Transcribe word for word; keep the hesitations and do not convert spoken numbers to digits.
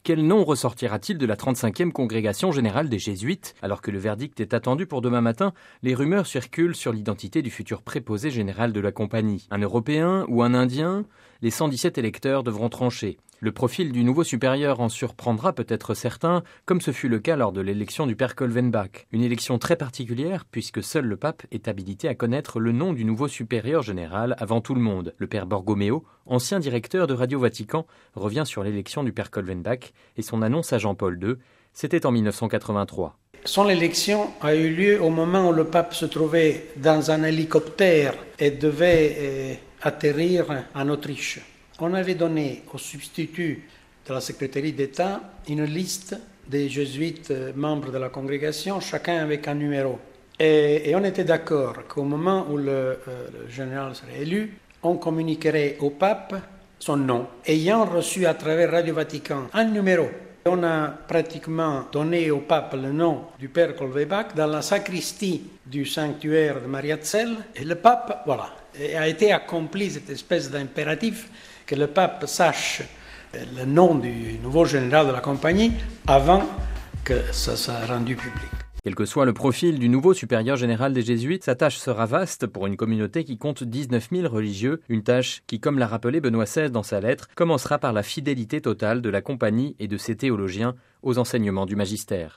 Quel nom ressortira-t-il de la trente-cinquième congrégation générale des Jésuites? Alors que le verdict est attendu pour demain matin, les rumeurs circulent sur l'identité du futur préposé général de la compagnie. Un Européen ou un Indien? Les cent dix-sept électeurs devront trancher. Le profil du nouveau supérieur en surprendra peut-être certains, comme ce fut le cas lors de l'élection du père Kolvenbach. Une élection très particulière, puisque seul le pape est habilité à connaître le nom du nouveau supérieur général avant tout le monde. Le père Borgomeo, ancien directeur de Radio Vatican, revient sur l'élection du père Kolvenbach et son annonce à Jean-Paul deux. C'était en mille neuf cent quatre-vingt-trois. Son élection a eu lieu au moment où le pape se trouvait dans un hélicoptère et devait euh, atterrir en Autriche. On avait donné au substitut de la secrétaire d'État une liste des jésuites membres de la congrégation, chacun avec un numéro. Et, et on était d'accord qu'au moment où le, euh, le général serait élu, on communiquerait au pape son nom, ayant reçu à travers Radio Vatican un numéro. On a pratiquement donné au pape le nom du père Kolvenbach dans la sacristie du sanctuaire de Mariazell. Et le pape, voilà, a été accompli cette espèce d'impératif que le pape sache le nom du nouveau général de la compagnie avant que ça soit rendu public. Quel que soit le profil du nouveau supérieur général des Jésuites, sa tâche sera vaste pour une communauté qui compte dix-neuf mille religieux, une tâche qui, comme l'a rappelé Benoît seize dans sa lettre, commencera par la fidélité totale de la compagnie et de ses théologiens aux enseignements du magistère.